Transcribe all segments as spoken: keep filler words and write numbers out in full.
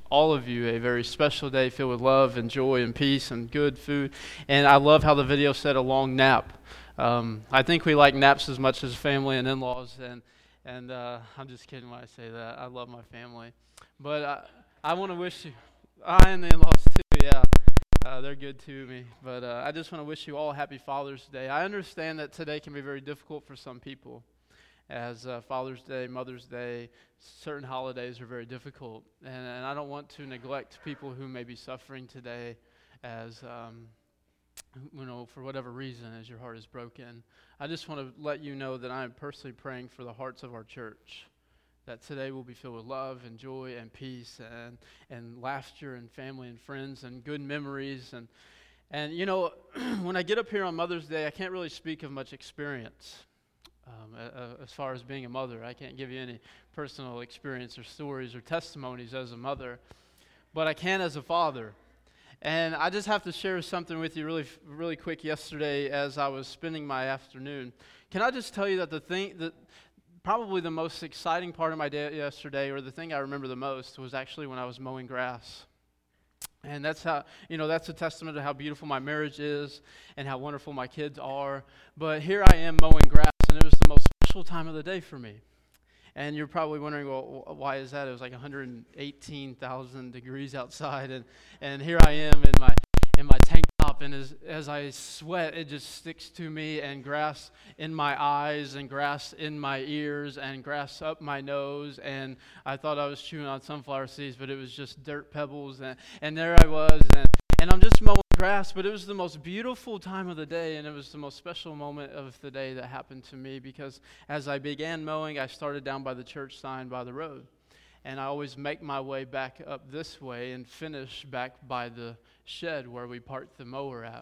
all of you a very special day filled with love and joy and peace and good food. And I love how the video said a long nap. Um, I think we like naps as much as family and in-laws, and and uh, I'm just kidding when I say that. I love my family. But I, I want to wish you, I and the in-laws too, yeah. Uh, they're good to me. But uh, I just want to wish you all a happy Father's Day. I understand that today can be very difficult for some people, as uh, Father's Day, Mother's Day, certain holidays are very difficult. And, and I don't want to neglect people who may be suffering today as, um, you know, for whatever reason, as your heart is broken. I just want to let you know that I am personally praying for the hearts of our church, that today will be filled with love and joy and peace and, and laughter and family and friends and good memories. And, and you know, when I get up here on Mother's Day, I can't really speak of much experience. Um, uh, as far as being a mother, I can't give you any personal experience or stories or testimonies as a mother, but I can as a father. And I just have to share something with you really, really quick. Yesterday, as I was spending my afternoon, can I just tell you that the thing that probably the most exciting part of my day yesterday, or the thing I remember the most, was actually when I was mowing grass. And that's how, you know, that's a testament to how beautiful my marriage is and how wonderful my kids are. But here I am mowing grass, and it was the most special time of the day for me. And you're probably wondering, well, why is that? It was like one hundred eighteen thousand degrees outside, and, and here I am in my in my tank top, and as, as I sweat, it just sticks to me, and grass in my eyes, and grass in my ears, and grass up my nose, and I thought I was chewing on sunflower seeds, but it was just dirt pebbles, and, and there I was, and, and I'm just mowing grass, but it was the most beautiful time of the day, and it was the most special moment of the day that happened to me, because as I began mowing, I started down by the church sign by the road. And I always make my way back up this way and finish back by the shed where we parked the mower at.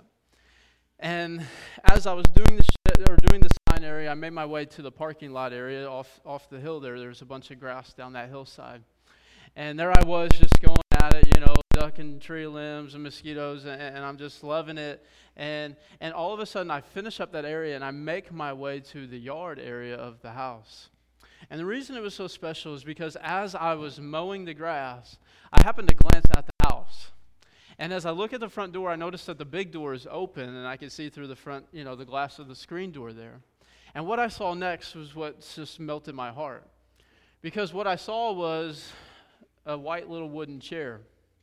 And as I was doing the shed, or doing the sign area, I made my way to the parking lot area off off the hill there. There's a bunch of grass down that hillside. And there I was just going at it, you know, ducking tree limbs and mosquitoes, and, and I'm just loving it. And and all of a sudden I finish up that area and I make my way to the yard area of the house. And the reason it was so special is because as I was mowing the grass, I happened to glance at the house. And as I look at the front door, I noticed that the big door is open, and I could see through the front, you know, the glass of the screen door there. And what I saw next was what just melted my heart. Because what I saw was a white little wooden chair.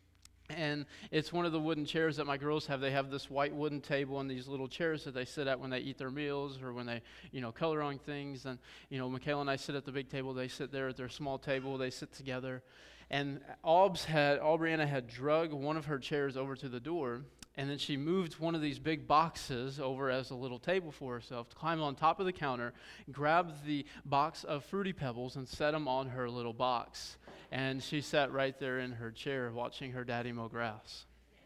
And it's one of the wooden chairs that my girls have. They have this white wooden table and these little chairs that they sit at when they eat their meals or when they, you know, color on things. And, you know, Michaela and I sit at the big table. They sit there at their small table. They sit together. And Aubs had, Aubriana had drug one of her chairs over to the door. And then she moved one of these big boxes over as a little table for herself, to climb on top of the counter, grabbed the box of Fruity Pebbles and set them on her little box. And she sat right there in her chair watching her daddy mow grass.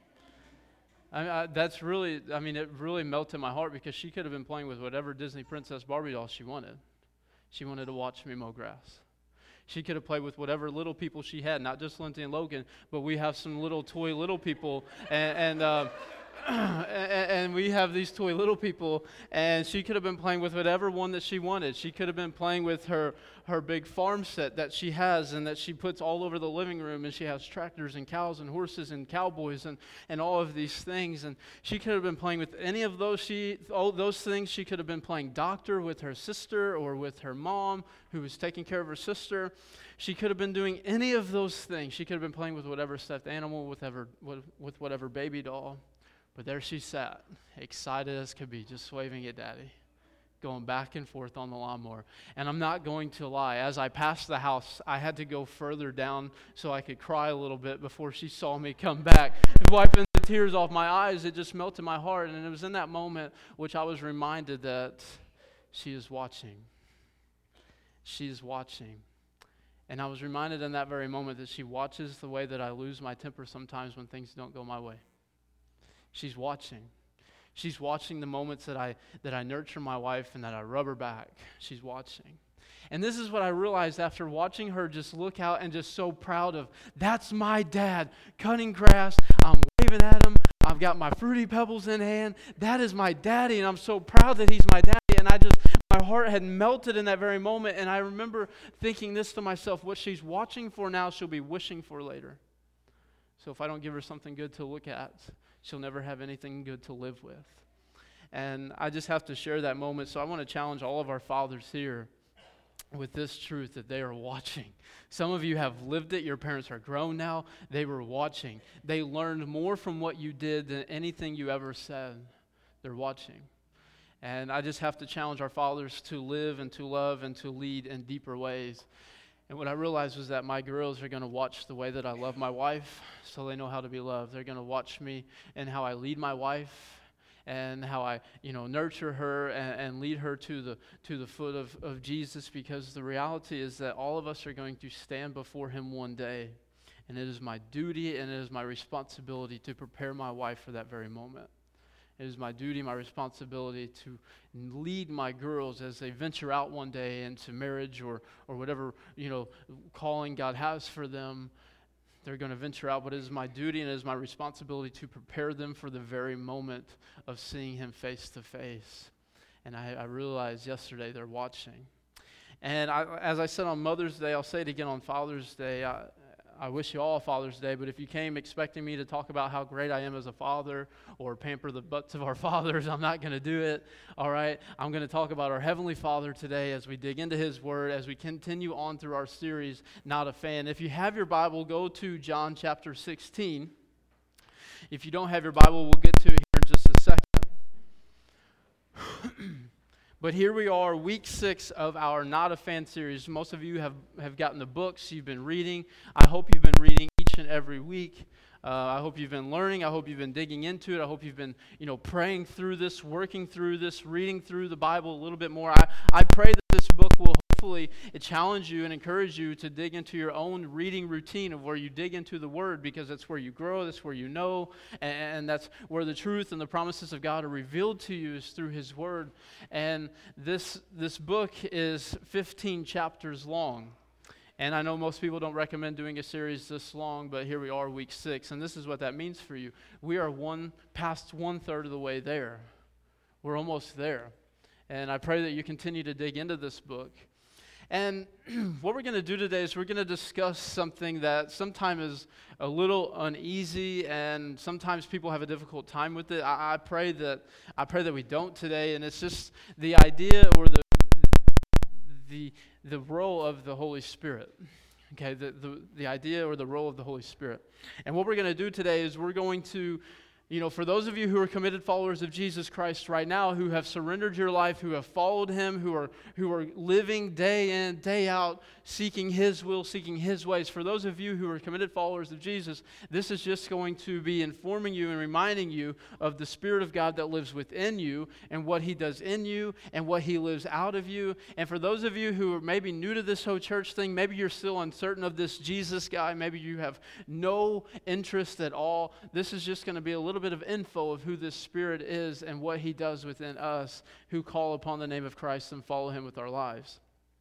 I mean, I, that's really, I mean, it really melted my heart, because she could have been playing with whatever Disney Princess Barbie doll she wanted. She wanted to watch me mow grass. She could have played with whatever little people she had, not just Lindsay and Logan, but we have some little toy little people, and and, uh, and and we have these toy little people, and she could have been playing with whatever one that she wanted. She could have been playing with her, her big farm set that she has and that she puts all over the living room, and she has tractors and cows and horses and cowboys and, and all of these things, and she could have been playing with any of those she all those things. She could have been playing doctor with her sister or with her mom who was taking care of her sister. She could have been doing any of those things. She could have been playing with whatever stuffed animal, with whatever, with whatever baby doll. But there she sat, excited as could be, just waving at Daddy, going back and forth on the lawnmower. And I'm not going to lie, as I passed the house, I had to go further down so I could cry a little bit before she saw me come back. Wiping the tears off my eyes, it just melted my heart. And it was in that moment which I was reminded that she is watching. She is watching. And I was reminded in that very moment that she watches the way that I lose my temper sometimes when things don't go my way. She's watching. She's watching the moments that I that I nurture my wife and that I rub her back. She's watching. And this is what I realized after watching her just look out and just so proud of, that's my dad cutting grass. I'm waving at him. I've got my Fruity Pebbles in hand. That is my daddy, and I'm so proud that he's my daddy. And I just, my heart had melted in that very moment. And I remember thinking this to myself, what she's watching for now, she'll be wishing for later. So if I don't give her something good to look at, she'll never have anything good to live with. And I just have to share that moment. So I want to challenge all of our fathers here with this truth that they are watching. Some of you have lived it. Your parents are grown now. They were watching. They learned more from what you did than anything you ever said. They're watching. And I just have to challenge our fathers to live and to love and to lead in deeper ways. And what I realized was that my girls are going to watch the way that I love my wife, so they know how to be loved. They're going to watch me and how I lead my wife, and how I, you know, nurture her and, and lead her to the to the foot of, of Jesus, because the reality is that all of us are going to stand before him one day. And it is my duty and it is my responsibility to prepare my wife for that very moment. It is my duty, my responsibility to lead my girls as they venture out one day into marriage or or whatever, you know, calling God has for them. They're going to venture out, but it is my duty and it is my responsibility to prepare them for the very moment of seeing him face to face. And I, I realized yesterday they're watching. And I, as I said on Mother's Day, I'll say it again on Father's Day. I, I wish you all a Father's Day, but if you came expecting me to talk about how great I am as a father or pamper the butts of our fathers, I'm not going to do it, all right? I'm going to talk about our Heavenly Father today as we dig into His Word, as we continue on through our series, Not a Fan. If you have your Bible, go to John chapter sixteen. If you don't have your Bible, we'll get to it here in just a second. But here we are, week six of our Not a Fan series. Most of you have, have gotten the books, you've been reading. I hope you've been reading each and every week. Uh, I hope you've been learning. I hope you've been digging into it. I hope you've been, you know, praying through this, working through this, reading through the Bible a little bit more. I, I pray that this book will hopefully challenge you and encourage you to dig into your own reading routine of where you dig into the Word, because that's where you grow, that's where you know, and, and that's where the truth and the promises of God are revealed to you, is through His Word. And this this book is fifteen chapters long. And I know most people don't recommend doing a series this long, but here we are, week six, and this is what that means for you. We are one past one-third of the way there. We're almost there. And I pray that you continue to dig into this book. And what we're going to do today is we're going to discuss something that sometimes is a little uneasy, and sometimes people have a difficult time with it. I, I pray that I pray that we don't today, and it's just the idea or the the the role of the Holy Spirit. Okay, the the the idea or the role of the Holy Spirit. And what we're going to do today is we're going to, you know, for those of you who are committed followers of Jesus Christ right now, who have surrendered your life, who have followed Him, who are who are living day in, day out, seeking His will, seeking His ways. For those of you who are committed followers of Jesus, this is just going to be informing you and reminding you of the Spirit of God that lives within you and what He does in you and what He lives out of you. And for those of you who are maybe new to this whole church thing, maybe you're still uncertain of this Jesus guy, maybe you have no interest at all, this is just going to be a little bit of info of who this Spirit is and what He does within us who call upon the name of Christ and follow Him with our lives.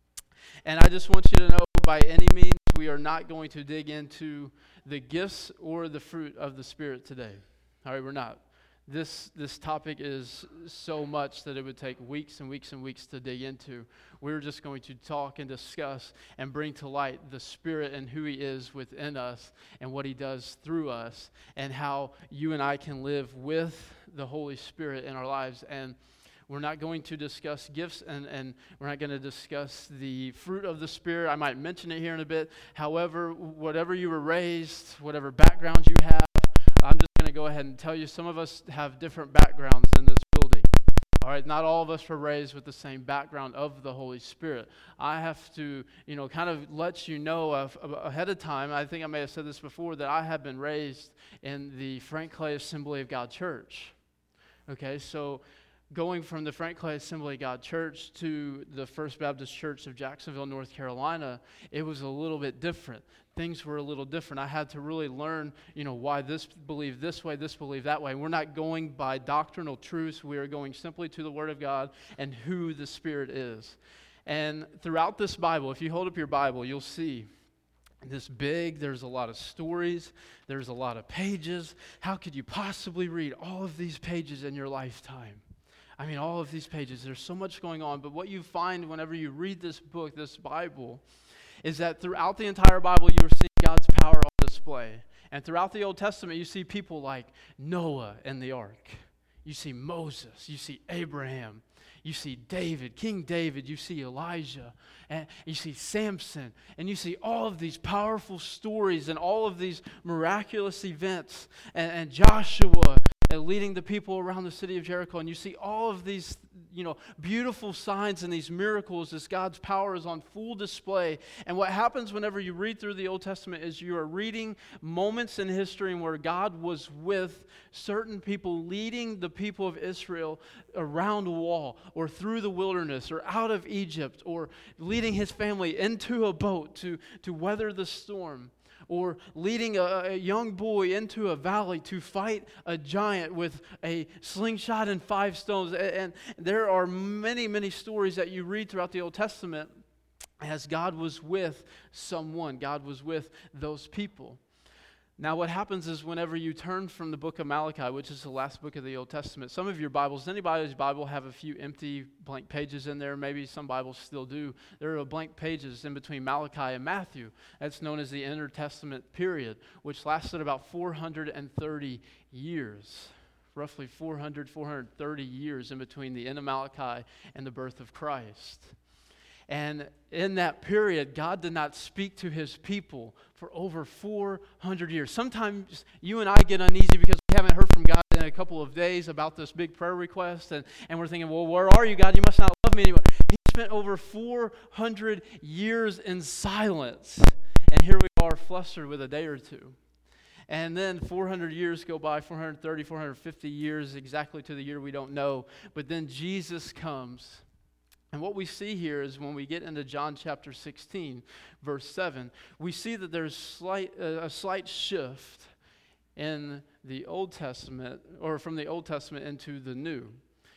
And I just want you to know, by any means, we are not going to dig into the gifts or the fruit of the Spirit today. All right, we're not. This this topic is so much that it would take weeks and weeks and weeks to dig into. We're just going to talk and discuss and bring to light the Spirit and who He is within us and what He does through us, and how you and I can live with the Holy Spirit in our lives. And we're not going to discuss gifts, and, and we're not going to discuss the fruit of the Spirit. I might mention it here in a bit. However, whatever you were raised, whatever background you have, I'm just going to go ahead and tell you, some of us have different backgrounds in this building. All right, not all of us were raised with the same background of the Holy Spirit. I have to, you know, kind of let you know of, of, ahead of time. I think I may have said this before, that I have been raised in the Frank Clay Assembly of God Church. Okay, so going from the Frank Clay Assembly of God Church to the First Baptist Church of Jacksonville, North Carolina, it was a little bit different. Things were a little different. I had to really learn, you know, why this believed this way, this believed that way. We're not going by doctrinal truths. We are going simply to the Word of God and who the Spirit is. And throughout this Bible, if you hold up your Bible, you'll see this big, there's a lot of stories, there's a lot of pages. How could you possibly read all of these pages in your lifetime? I mean, all of these pages, there's so much going on. But what you find whenever you read this book, this Bible, is that throughout the entire Bible, you're seeing God's power on display. display. And throughout the Old Testament, you see people like Noah and the ark. You see Moses. You see Abraham. You see David, King David. You see Elijah. And you see Samson. And you see all of these powerful stories and all of these miraculous events. And, and Joshua and leading the people around the city of Jericho. And you see all of these, you know, beautiful signs and these miracles as God's power is on full display. And what happens whenever you read through the Old Testament is you are reading moments in history where God was with certain people, leading the people of Israel around a wall or through the wilderness or out of Egypt, or leading his family into a boat to, to weather the storm, or leading a, a young boy into a valley to fight a giant with a slingshot and five stones. And, and there are many, many stories that you read throughout the Old Testament as God was with someone. God was with those people. Now what happens is whenever you turn from the book of Malachi, which is the last book of the Old Testament, some of your Bibles, anybody's Bible have a few empty blank pages in there. Maybe some Bibles still do. There are blank pages in between Malachi and Matthew. That's known as the intertestament period, which lasted about four hundred thirty years. Roughly four hundred, four hundred thirty years in between the end of Malachi and the birth of Christ. And in that period, God did not speak to his people for over four hundred years. Sometimes you and I get uneasy because we haven't heard from God in a couple of days about this big prayer request. And, and we're thinking, well, where are you, God? You must not love me anymore. He spent over four hundred years in silence. And here we are flustered with a day or two. And then four hundred years go by, four hundred thirty, four hundred fifty years, exactly to the year we don't know. But then Jesus comes. And what we see here is when we get into John chapter sixteen, verse seven, we see that there's slight, uh, a slight shift in the Old Testament, or from the Old Testament into the New.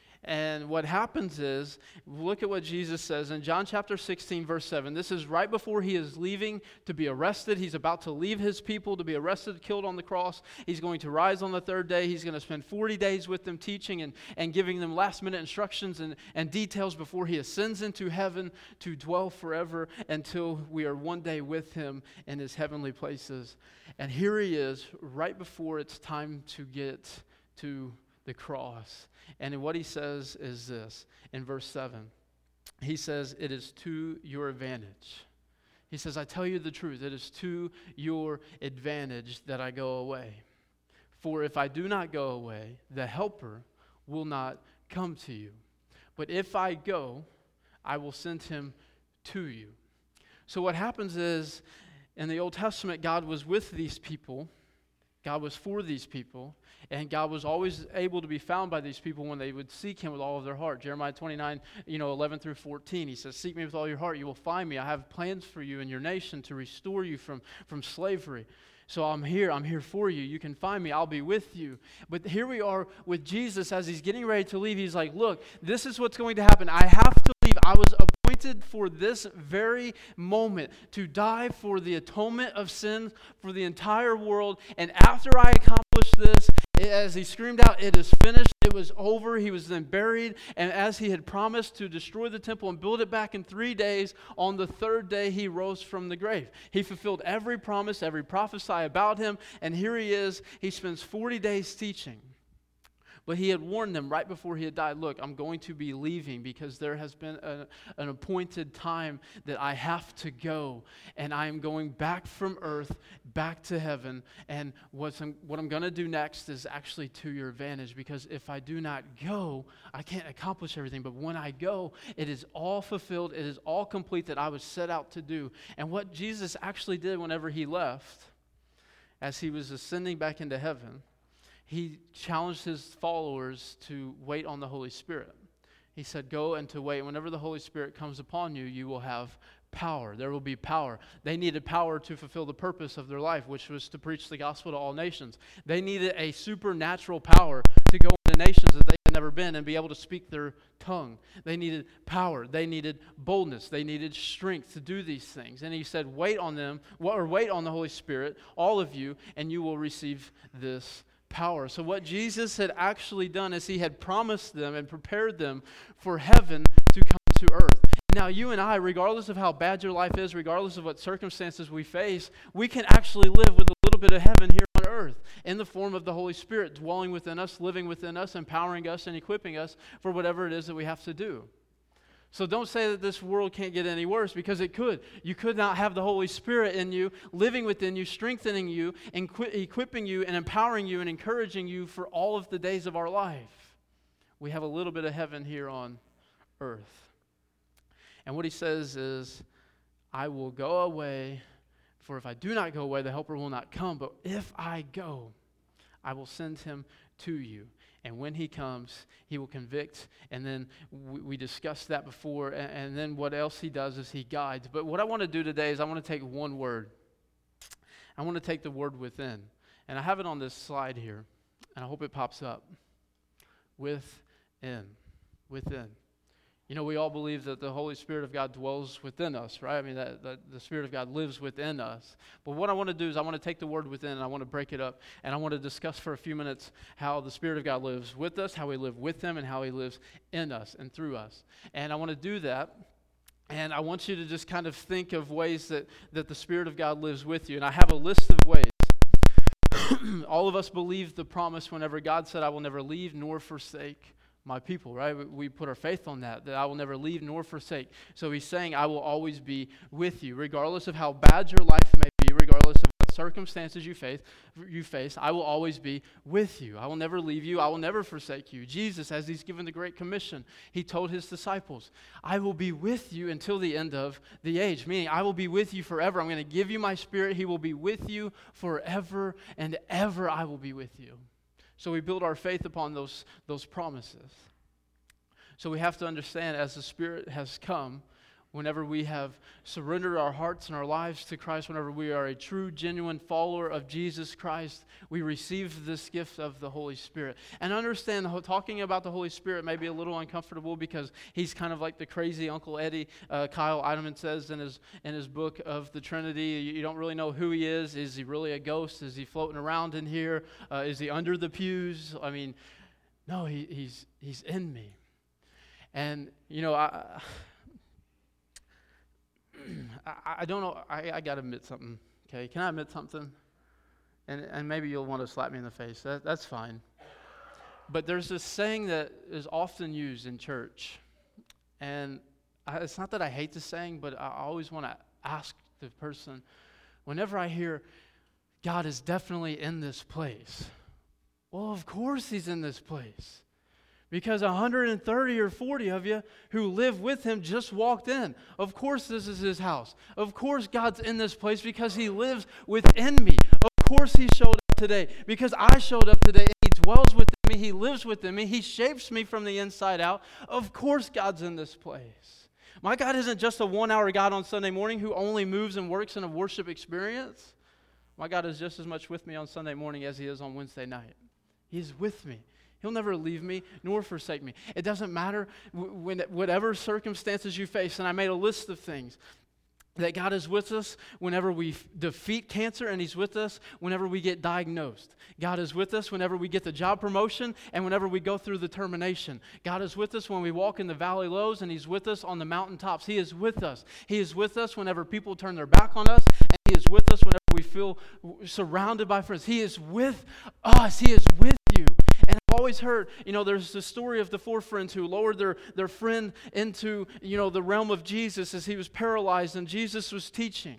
And what happens is, look at what Jesus says in John chapter sixteen, verse seven. This is right before he is leaving to be arrested. He's about to leave his people to be arrested, killed on the cross. He's going to rise on the third day. He's going to spend forty days with them teaching and, and giving them last-minute instructions and, and details before he ascends into heaven to dwell forever until we are one day with him in his heavenly places. And here he is right before it's time to get to the cross. And what he says is this, in verse seven. He says, it is to your advantage. He says, I tell you the truth, it is to your advantage that I go away. For if I do not go away, the Helper will not come to you. But if I go, I will send him to you. So what happens is, in the Old Testament, God was with these people. God was for these people, and God was always able to be found by these people when they would seek him with all of their heart. Jeremiah twenty-nine, you know, eleven through fourteen, he says, seek me with all your heart, you will find me. I have plans for you and your nation to restore you from, from slavery. So I'm here, I'm here for you. You can find me, I'll be with you. But here we are with Jesus as he's getting ready to leave. He's like, look, this is what's going to happen. I have to leave. I was appointed for this very moment to die for the atonement of sin for the entire world. And after I accomplish this, as he screamed out, it is finished, it was over. He was then buried. And as he had promised to destroy the temple and build it back in three days, on the third day he rose from the grave. He fulfilled every promise, every prophecy about him. And here he is. He spends forty days teaching. But he had warned them right before he had died, look, I'm going to be leaving because there has been a, an appointed time that I have to go. And I am going back from earth, back to heaven. And what's I'm, what I'm going to do next is actually to your advantage, because if I do not go, I can't accomplish everything. But when I go, it is all fulfilled. It is all complete that I was set out to do. And what Jesus actually did whenever he left, as he was ascending back into heaven, he challenged his followers to wait on the Holy Spirit. He said, go and to wait. Whenever the Holy Spirit comes upon you, you will have power. There will be power. They needed power to fulfill the purpose of their life, which was to preach the gospel to all nations. They needed a supernatural power to go into nations that they had never been and be able to speak their tongue. They needed power. They needed boldness. They needed strength to do these things. And he said, wait on them, or wait on the Holy Spirit, all of you, and you will receive this power. So what Jesus had actually done is he had promised them and prepared them for heaven to come to earth. Now, you and I, regardless of how bad your life is, regardless of what circumstances we face, we can actually live with a little bit of heaven here on earth in the form of the Holy Spirit dwelling within us, living within us, empowering us, and equipping us for whatever it is that we have to do. So don't say that this world can't get any worse, because it could. You could not have the Holy Spirit in you, living within you, strengthening you, and equipping you, and empowering you, and encouraging you for all of the days of our life. We have a little bit of heaven here on earth. And what he says is, I will go away, for if I do not go away, the Helper will not come. But if I go, I will send him to you. And when he comes, he will convict. And then we, we discussed that before. And, and then what else he does is he guides. But what I want to do today is I want to take one word. I want to take the word within. And I have it on this slide here. And I hope it pops up. Within. Within. You know, we all believe that the Holy Spirit of God dwells within us, right? I mean, that, that the Spirit of God lives within us. But what I want to do is I want to take the word within and I want to break it up. And I want to discuss for a few minutes how the Spirit of God lives with us, how we live with him, and how he lives in us and through us. And I want to do that. And I want you to just kind of think of ways that, that the Spirit of God lives with you. And I have a list of ways. All of us believe the promise whenever God said, I will never leave nor forsake my people, right? We put our faith on that, that I will never leave nor forsake. So he's saying, I will always be with you, regardless of how bad your life may be, regardless of what circumstances you face, you face, I will always be with you. I will never leave you. I will never forsake you. Jesus, as he's given the Great Commission, he told his disciples, I will be with you until the end of the age, meaning I will be with you forever. I'm going to give you my Spirit. He will be with you forever, and ever I will be with you. So we build our faith upon those, those promises. So we have to understand, as the Spirit has come, whenever we have surrendered our hearts and our lives to Christ, whenever we are a true, genuine follower of Jesus Christ, we receive this gift of the Holy Spirit. And understand, talking about the Holy Spirit may be a little uncomfortable because he's kind of like the crazy Uncle Eddie. Uh, Kyle Idleman says in his in his book of the Trinity, you don't really know who he is. Is he really a ghost? Is he floating around in here? Uh, is he under the pews? I mean, no, he, he's he's in me. And, you know, I... I, I don't know, I, I got to admit something, okay? Can I admit something? And and maybe you'll want to slap me in the face. That, that's fine. But there's this saying that is often used in church. And I, it's not that I hate the saying, but I always want to ask the person, whenever I hear, God is definitely in this place. Well, of course he's in this place. Because one hundred thirty or forty of you who live with him just walked in. Of course this is his house. Of course God's in this place because he lives within me. Of course he showed up today because I showed up today and he dwells within me. He lives within me. He shapes me from the inside out. Of course God's in this place. My God isn't just a one-hour God on Sunday morning who only moves and works in a worship experience. My God is just as much with me on Sunday morning as he is on Wednesday night. He's with me. He'll never leave me nor forsake me. It doesn't matter when whatever circumstances you face, and I made a list of things, that God is with us whenever we f- defeat cancer, and he's with us whenever we get diagnosed. God is with us whenever we get the job promotion and whenever we go through the termination. God is with us when we walk in the valley lows, and he's with us on the mountaintops. He is with us. He is with us whenever people turn their back on us, and he is with us whenever we feel surrounded by friends. He is with us. He is with you. And I've always heard, you know, there's the story of the four friends who lowered their, their friend into, you know, the realm of Jesus as he was paralyzed and Jesus was teaching.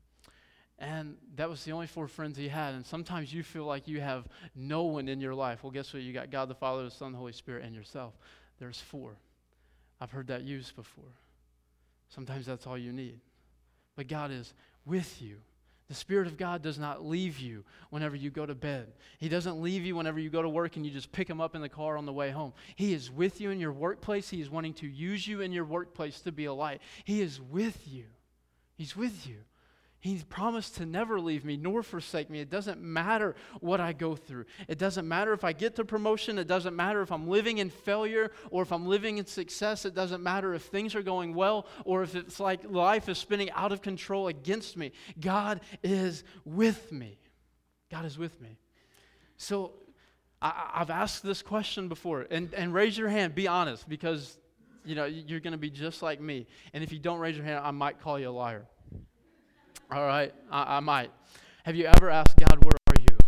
And that was the only four friends he had. And sometimes you feel like you have no one in your life. Well, guess what? You got God the Father, the Son, the Holy Spirit, and yourself. There's four. I've heard that used before. Sometimes that's all you need. But God is with you. The Spirit of God does not leave you whenever you go to bed. He doesn't leave you whenever you go to work and you just pick him up in the car on the way home. He is with you in your workplace. He is wanting to use you in your workplace to be a light. He is with you. He's with you. He's promised to never leave me nor forsake me. It doesn't matter what I go through. It doesn't matter if I get the promotion. It doesn't matter if I'm living in failure or if I'm living in success. It doesn't matter if things are going well or if it's like life is spinning out of control against me. God is with me. God is with me. So I, I've asked this question before, and, and raise your hand, be honest, because you know, you're going to be just like me. And if you don't raise your hand, I might call you a liar. All right? I, I might. Have you ever asked God, where are you?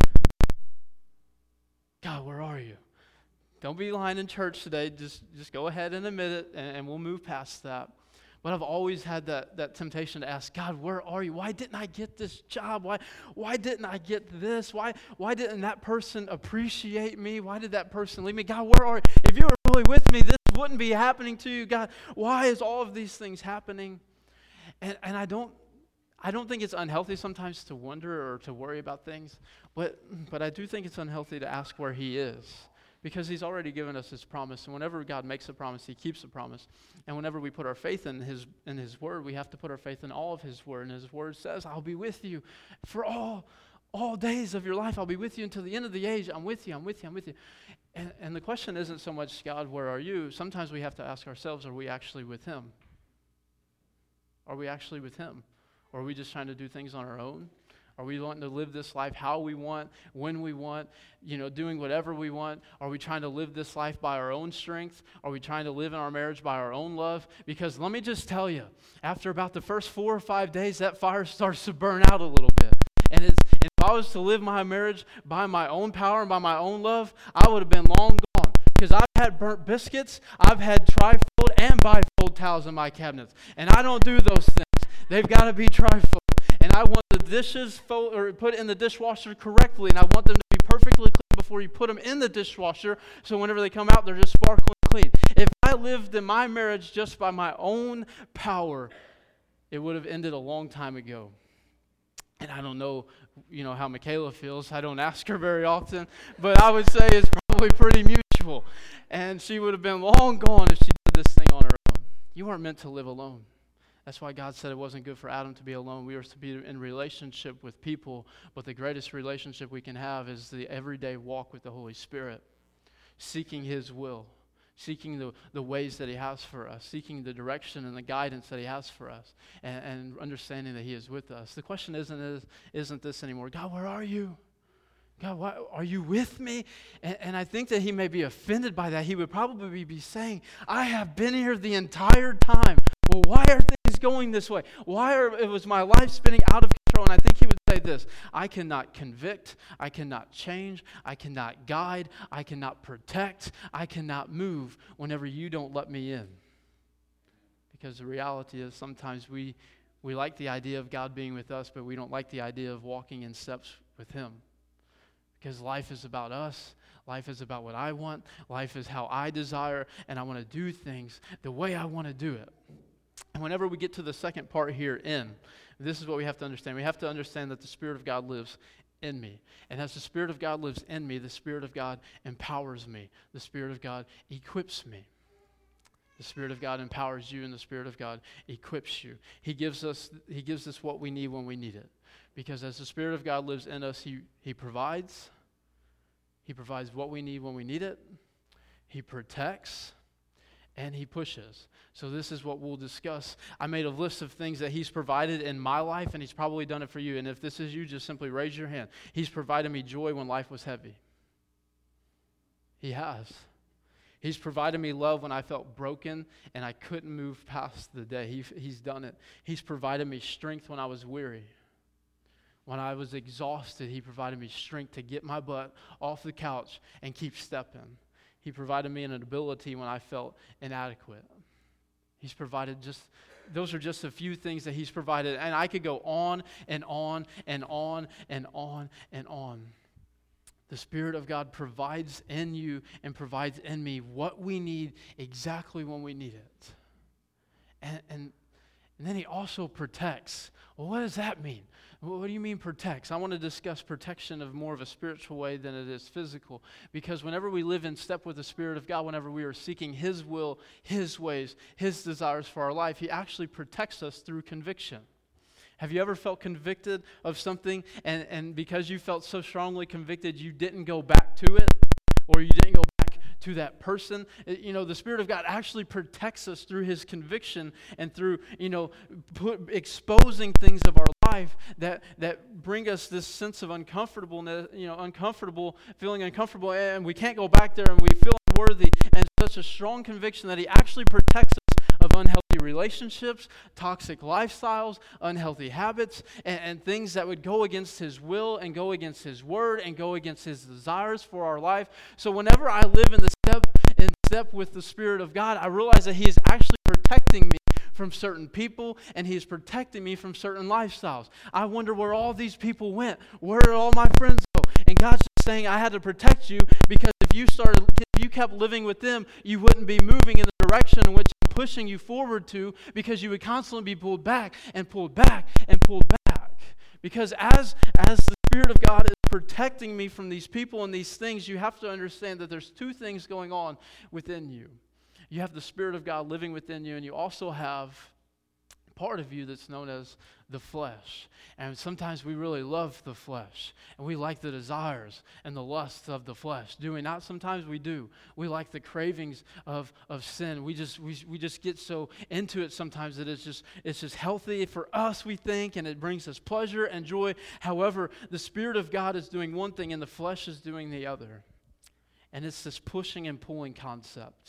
God, where are you? Don't be lying in church today. Just just go ahead and admit it, and, and we'll move past that. But I've always had that, that temptation to ask, God, where are you? Why didn't I get this job? Why why didn't I get this? Why why didn't that person appreciate me? Why did that person leave me? God, where are you? If you were really with me, this wouldn't be happening to you. God, why is all of these things happening? And and I don't I don't think it's unhealthy sometimes to wonder or to worry about things, but but I do think it's unhealthy to ask where he is. Because he's already given us his promise. And whenever God makes a promise, he keeps a promise. And whenever we put our faith in his in his word, we have to put our faith in all of his word. And his word says, I'll be with you for all all days of your life. I'll be with you until the end of the age. I'm with you, I'm with you, I'm with you. And, and the question isn't so much, God, where are you? Sometimes we have to ask ourselves, are we actually with him? Are we actually with him? Or are we just trying to do things on our own? Are we wanting to live this life how we want, when we want, you know, doing whatever we want? Are we trying to live this life by our own strength? Are we trying to live in our marriage by our own love? Because let me just tell you, after about the first four or five days, that fire starts to burn out a little bit. And, it's, and if I was to live my marriage by my own power and by my own love, I would have been long gone. Because I've had burnt biscuits, I've had trifold and bifold towels in my cabinets. And I don't do those things. They've got to be trifold. And I want the dishes fold, or put in the dishwasher correctly, and I want them to be perfectly clean before you put them in the dishwasher, so whenever they come out, they're just sparkling clean. If I lived in my marriage just by my own power, it would have ended a long time ago. And I don't know, you know, how Michaela feels. I don't ask her very often, but I would say it's probably pretty mutual. And she would have been long gone if she did this thing on her own. You weren't meant to live alone. That's why God said it wasn't good for Adam to be alone. We were to be in relationship with people, but the greatest relationship we can have is the everyday walk with the Holy Spirit, seeking his will, seeking the, the ways that he has for us, seeking the direction and the guidance that he has for us, and, and understanding that he is with us. The question isn't, is, isn't this anymore, God, where are you? God, why, are you with me? And, and I think that he may be offended by that. He would probably be saying, I have been here the entire time. Well, why are things going this way? Why are, it was my life spinning out of control? And I think he would say this, I cannot convict, I cannot change, I cannot guide, I cannot protect, I cannot move whenever you don't let me in. Because the reality is sometimes we, we like the idea of God being with us, but we don't like the idea of walking in steps with him. Because life is about us. Life is about what I want. Life is how I desire, and I want to do things the way I want to do it. And whenever we get to the second part here, in, this is what we have to understand. We have to understand that the Spirit of God lives in me. And as the Spirit of God lives in me, the Spirit of God empowers me. The Spirit of God equips me. The Spirit of God empowers you, and the Spirit of God equips you. He gives us, he gives us what we need when we need it. Because as the Spirit of God lives in us, he, he provides. He provides what we need when we need it. He protects. And he pushes. So this is what we'll discuss. I made a list of things that he's provided in my life, and he's probably done it for you. And if this is you, just simply raise your hand. He's provided me joy when life was heavy. He has. He's provided me love when I felt broken and I couldn't move past the day. He, he's done it. He's provided me strength when I was weary. When I was exhausted, he provided me strength to get my butt off the couch and keep stepping. He provided me an ability when I felt inadequate. He's provided just, those are just a few things that he's provided. And I could go on and on and on and on and on. The Spirit of God provides in you and provides in me what we need exactly when we need it. And, and, and then he also protects. Well, what does that mean? What do you mean protects? I want to discuss protection of more of a spiritual way than it is physical. Because whenever we live in step with the Spirit of God, whenever we are seeking his will, his ways, his desires for our life, he actually protects us through conviction. Have you ever felt convicted of something, and, and because you felt so strongly convicted, you didn't go back to it? Or you didn't go back to that person? It, you know, the Spirit of God actually protects us through his conviction and through, you know, put, exposing things of our life that that bring us this sense of uncomfortableness, you know, uncomfortable, feeling uncomfortable, and we can't go back there, and we feel unworthy, and such a strong conviction that he actually protects us of unhealthy relationships, toxic lifestyles, unhealthy habits, and, and things that would go against his will and go against his word and go against his desires for our life. So whenever I live in the step in step with the Spirit of God, I realize that he is actually protecting me from certain people, and he's protecting me from certain lifestyles. I wonder where all these people went. Where did all my friends go? And God's just saying, I had to protect you, because if you started, if you kept living with them, you wouldn't be moving in the direction in which I'm pushing you forward to, because you would constantly be pulled back and pulled back and pulled back. Because as as the Spirit of God is protecting me from these people and these things, you have to understand that there's two things going on within you. You have the Spirit of God living within you, and you also have part of you that's known as the flesh. And sometimes we really love the flesh, and we like the desires and the lusts of the flesh. Do we not? Sometimes we do. We like the cravings of, of sin. We just we, we just get so into it sometimes that it's just it's just healthy for us, we think, and it brings us pleasure and joy. However, the Spirit of God is doing one thing and the flesh is doing the other. And it's this pushing and pulling concept.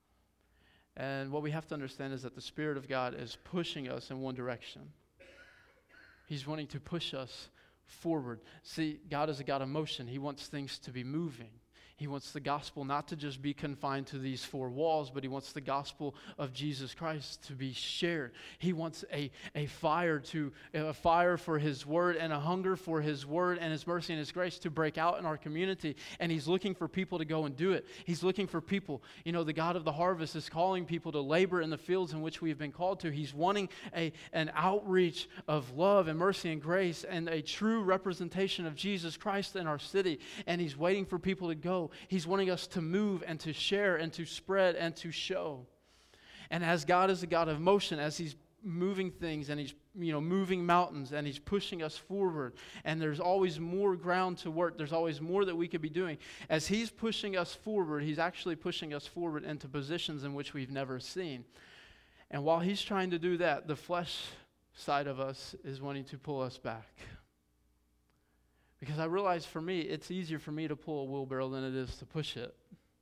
And what we have to understand is that the Spirit of God is pushing us in one direction. He's wanting to push us forward. See, God is a God of motion. He wants things to be moving. He wants the gospel not to just be confined to these four walls, but he wants the gospel of Jesus Christ to be shared. He wants a, a fire to a fire for his word and a hunger for his word and his mercy and his grace to break out in our community. And he's looking for people to go and do it. He's looking for people. You know, the God of the harvest is calling people to labor in the fields in which we have been called to. He's wanting a an outreach of love and mercy and grace and a true representation of Jesus Christ in our city. And he's waiting for people to go. He's wanting us to move and to share and to spread and to show. And as God is a God of motion, as he's moving things and he's you know moving mountains and he's pushing us forward, and there's always more ground to work, there's always more that we could be doing. As he's pushing us forward, he's actually pushing us forward into positions in which we've never seen. And while he's trying to do that, the flesh side of us is wanting to pull us back. Because I realize for me, it's easier for me to pull a wheelbarrow than it is to push it.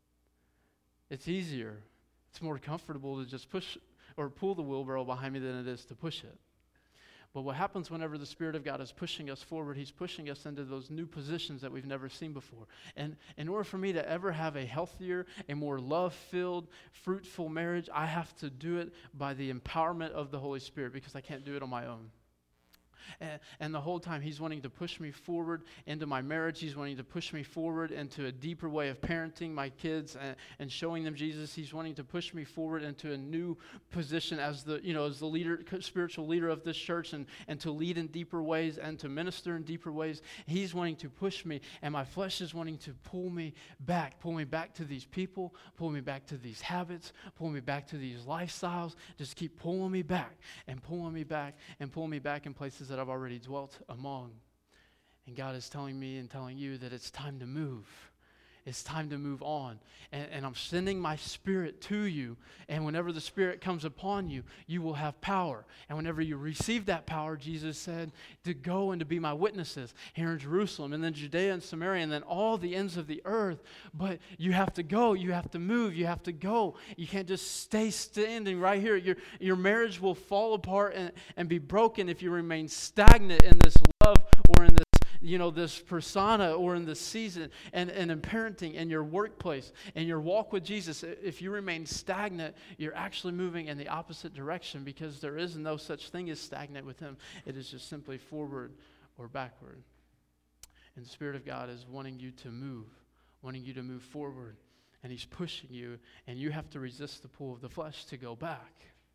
It's easier. It's more comfortable to just push or pull the wheelbarrow behind me than it is to push it. But what happens whenever the Spirit of God is pushing us forward, he's pushing us into those new positions that we've never seen before. And in order for me to ever have a healthier, a more love-filled, fruitful marriage, I have to do it by the empowerment of the Holy Spirit, because I can't do it on my own. And, and the whole time he's wanting to push me forward into my marriage. He's wanting to push me forward into a deeper way of parenting my kids and, and showing them Jesus. He's wanting to push me forward into a new position as the, you know, as the leader, spiritual leader of this church, and, and to lead in deeper ways and to minister in deeper ways. He's wanting to push me, and my flesh is wanting to pull me back, pull me back to these people, pull me back to these habits, pull me back to these lifestyles. Just keep pulling me back and pulling me back and pulling me back in places that I've already dwelt among. And God is telling me and telling you that it's time to move. It's time to move on. And, and I'm sending my Spirit to you. And whenever the Spirit comes upon you, you will have power. And whenever you receive that power, Jesus said, to go and to be my witnesses here in Jerusalem, and then Judea and Samaria, and then all the ends of the earth. But you have to go. You have to move. You have to go. You can't just stay standing right here. Your, your marriage will fall apart and, and be broken if you remain stagnant in this love or in this you know, this persona or in this season, and, and in parenting, in your workplace, in your walk with Jesus. If you remain stagnant, you're actually moving in the opposite direction, because there is no such thing as stagnant with him. It is just simply forward or backward. And the Spirit of God is wanting you to move, wanting you to move forward, and he's pushing you, and you have to resist the pull of the flesh to go back.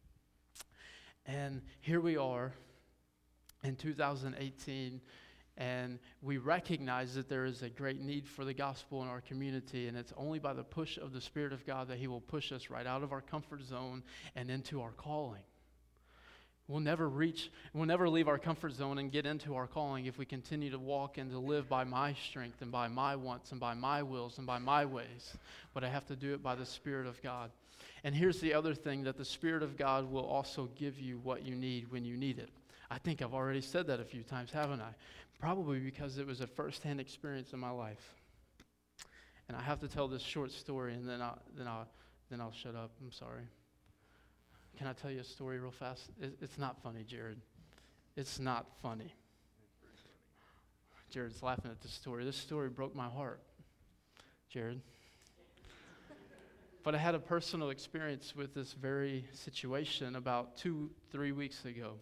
And here we are in two thousand eighteen, and we recognize that there is a great need for the gospel in our community, and it's only by the push of the Spirit of God that he will push us right out of our comfort zone and into our calling. We'll never reach, we'll never leave our comfort zone and get into our calling if we continue to walk and to live by my strength and by my wants and by my wills and by my ways. But I have to do it by the Spirit of God. And here's the other thing, that the Spirit of God will also give you what you need when you need it. I think I've already said that a few times, haven't I? Probably because it was a first-hand experience in my life. And I have to tell this short story, and then I'll, then I'll, then I'll shut up. I'm sorry. Can I tell you a story real fast? It, it's not funny, Jared. It's not funny. Jared's laughing at this story. This story broke my heart, Jared. But I had a personal experience with this very situation about two, three weeks ago.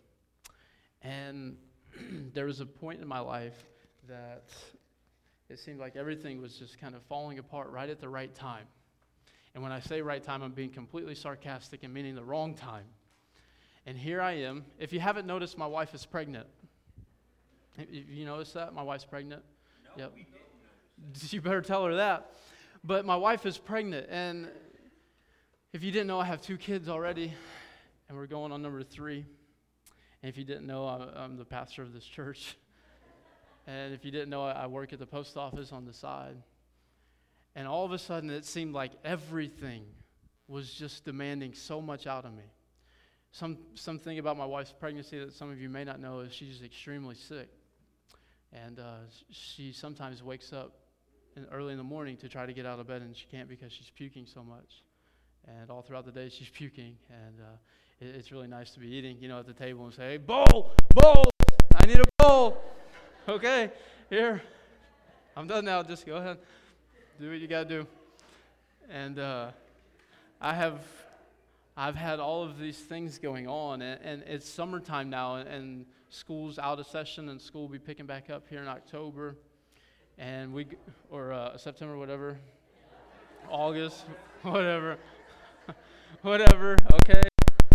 And there was a point in my life that it seemed like everything was just kind of falling apart right at the right time. And when I say right time, I'm being completely sarcastic and meaning the wrong time. And here I am. If you haven't noticed, my wife is pregnant. Have you noticed that? My wife's pregnant? No, yep. We didn't. You better tell her that. But my wife is pregnant, and if you didn't know, I have two kids already, and we're going on number three. And if you didn't know, I'm the pastor of this church. And if you didn't know, I work at the post office on the side. And all of a sudden, it seemed like everything was just demanding so much out of me. Some something about my wife's pregnancy that some of you may not know is she's extremely sick. And uh, she sometimes wakes up in, early in the morning to try to get out of bed, and she can't because she's puking so much. And all throughout the day, she's puking. And uh, it, it's really nice to be eating, you know, at the table and say, hey, bowl, bowl, I need a bowl. Okay, here. I'm done now. Just go ahead. Do what you got to do. And uh, I have... I've had all of these things going on, and, and it's summertime now, and, and school's out of session, and school will be picking back up here in October, and we, or uh, September, whatever, August, whatever, whatever, okay.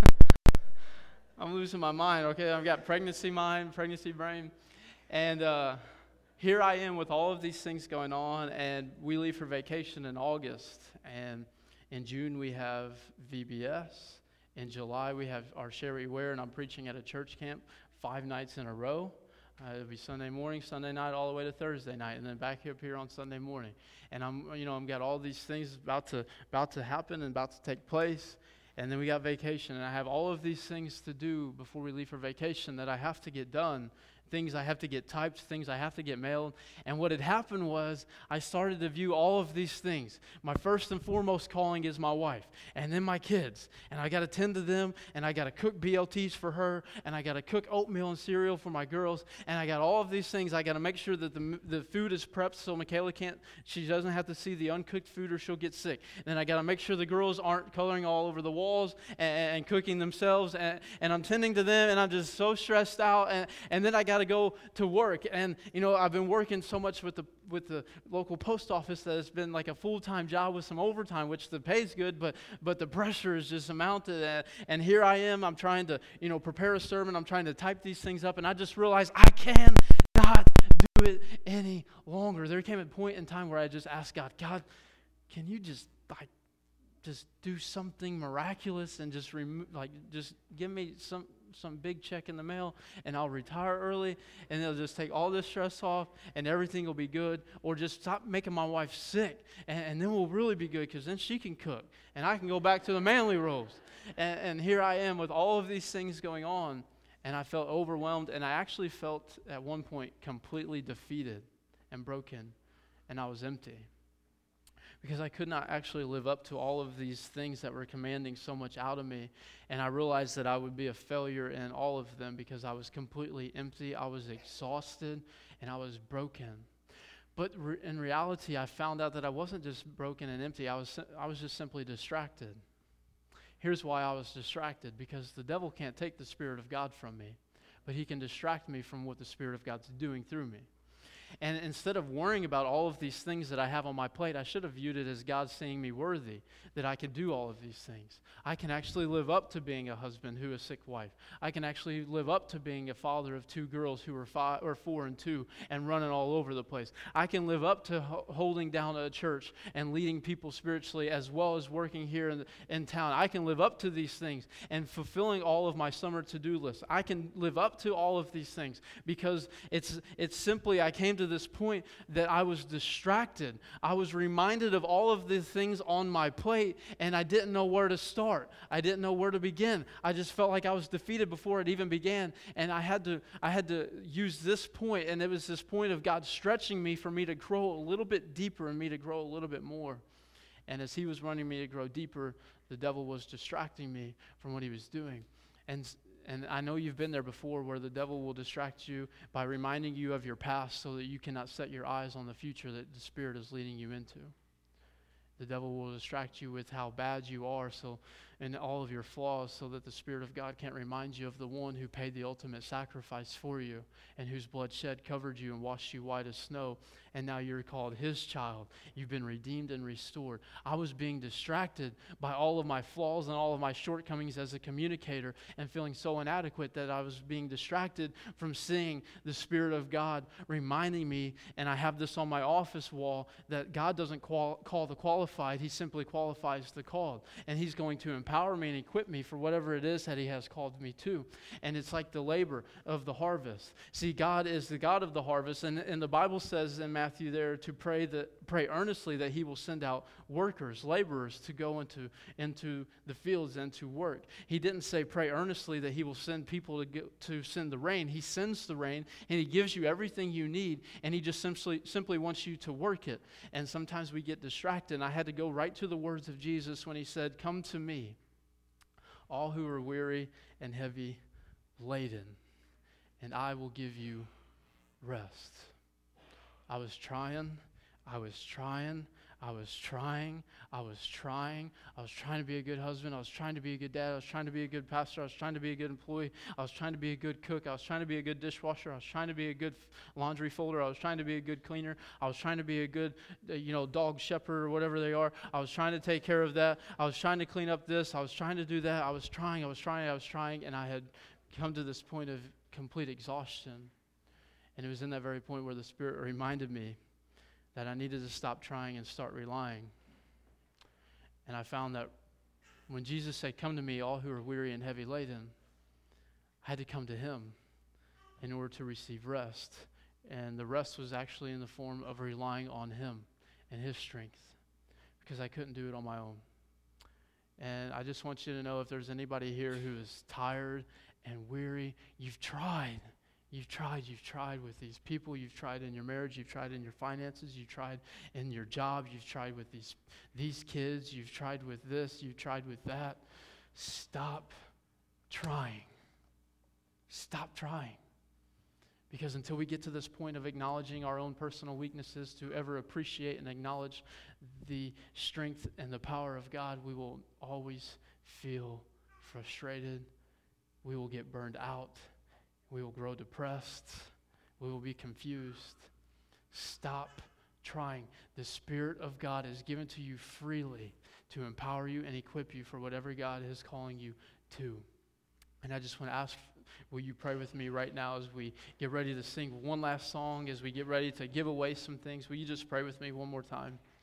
I'm losing my mind, okay. I've got pregnancy mind, pregnancy brain, and uh, here I am with all of these things going on, and we leave for vacation in August, and in June, we have V B S. In July, we have our Sherry Ware, and I'm preaching at a church camp five nights in a row. Uh, it'll be Sunday morning, Sunday night, all the way to Thursday night, and then back up here on Sunday morning. And I'm, you know, I've got all these things about to about to happen and about to take place. And then we got vacation, and I have all of these things to do before we leave for vacation that I have to get done. Things I have to get typed, things I have to get mailed. And what had happened was I started to view all of these things. My first and foremost calling is my wife, and then my kids. And I got to tend to them, and I got to cook B L Ts for her, and I got to cook oatmeal and cereal for my girls. And I got all of these things. I got to make sure that the the food is prepped so Michaela can't, she doesn't have to see the uncooked food or she'll get sick. And then I got to make sure the girls aren't coloring all over the walls and, and cooking themselves. And, and I'm tending to them, and I'm just so stressed out. And, and then I got to go to work, and you know I've been working so much with the with the local post office that it's been like a full-time job with some overtime, which the pay's good, but but the pressure is just mounted. And, and here I am, I'm trying to you know prepare a sermon, I'm trying to type these things up, and I just realized I cannot do it any longer. There came a point in time where I just asked God, God, can you just like just do something miraculous and just remove like just give me some some big check in the mail, and I'll retire early, and it'll just take all this stress off, and everything will be good. Or just stop making my wife sick, and, and then we'll really be good, because then she can cook, and I can go back to the manly roles. And, and here I am with all of these things going on, and I felt overwhelmed, and I actually felt at one point completely defeated and broken, and I was empty. Because I could not actually live up to all of these things that were commanding so much out of me. And I realized that I would be a failure in all of them because I was completely empty, I was exhausted, and I was broken. But re- in reality, I found out that I wasn't just broken and empty, I was I was just simply distracted. Here's why I was distracted: because the devil can't take the Spirit of God from me, but he can distract me from what the Spirit of God's doing through me. And instead of worrying about all of these things that I have on my plate, I should have viewed it as God seeing me worthy, that I can do all of these things. I can actually live up to being a husband who is a sick wife. I can actually live up to being a father of two girls who are five or four and two and running all over the place. I can live up to ho- holding down a church and leading people spiritually, as well as working here in, the, in town. I can live up to these things and fulfilling all of my summer to-do list. I can live up to all of these things because it's it's simply I came to this point that I was distracted. I was reminded of all of the things on my plate, and I didn't know where to start. I didn't know where to begin. I just felt like I was defeated before it even began, and I had to I had to use this point, and it was this point of God stretching me for me to grow a little bit deeper and me to grow a little bit more. And as he was wanting me to grow deeper, the devil was distracting me from what he was doing. And And I know you've been there before, where the devil will distract you by reminding you of your past so that you cannot set your eyes on the future that the Spirit is leading you into. The devil will distract you with how bad you are, so and all of your flaws, so that the Spirit of God can't remind you of the one who paid the ultimate sacrifice for you, and whose blood shed covered you and washed you white as snow. And now you're called his child. You've been redeemed and restored. I was being distracted by all of my flaws and all of my shortcomings as a communicator, and feeling so inadequate that I was being distracted from seeing the Spirit of God reminding me. And I have this on my office wall, that God doesn't qual- call the qualified. He simply qualifies the called. And he's going to empower me and equip me for whatever it is that he has called me to. And it's like the labor of the harvest. See, God is the God of the harvest. And, and the Bible says in Matthew there to pray that pray earnestly that he will send out workers, laborers to go into, into the fields and to work. He didn't say pray earnestly that he will send people to, get, to send the rain. He sends the rain, and he gives you everything you need, and he just simply, simply wants you to work it. And sometimes we get distracted. And I had to go right to the words of Jesus when he said, "Come to me, all who are weary and heavy laden, and I will give you rest." I was trying, I was trying, I was trying, I was trying, I was trying to be a good husband, I was trying to be a good dad, I was trying to be a good pastor, I was trying to be a good employee, I was trying to be a good cook, I was trying to be a good dishwasher, I was trying to be a good laundry folder, I was trying to be a good cleaner, I was trying to be a good, you know, dog shepherd or whatever they are, I was trying to take care of that, I was trying to clean up this, I was trying to do that, I was trying, I was trying, I was trying, and I had come to this point of complete exhaustion. And it was in that very point where the Spirit reminded me that I needed to stop trying and start relying. And I found that when Jesus said, "Come to me, all who are weary and heavy laden," I had to come to him in order to receive rest. And the rest was actually in the form of relying on him and his strength, because I couldn't do it on my own. And I just want you to know, if there's anybody here who is tired and weary, you've tried. You've tried, you've tried with these people, you've tried in your marriage, you've tried in your finances, you've tried in your job, you've tried with these, these kids, you've tried with this, you've tried with that. Stop trying. Stop trying. Because until we get to this point of acknowledging our own personal weaknesses, to ever appreciate and acknowledge the strength and the power of God, we will always feel frustrated. We will get burned out. We will grow depressed. We will be confused. Stop trying. The Spirit of God is given to you freely to empower you and equip you for whatever God is calling you to. And I just want to ask, will you pray with me right now as we get ready to sing one last song, as we get ready to give away some things? Will you just pray with me one more time?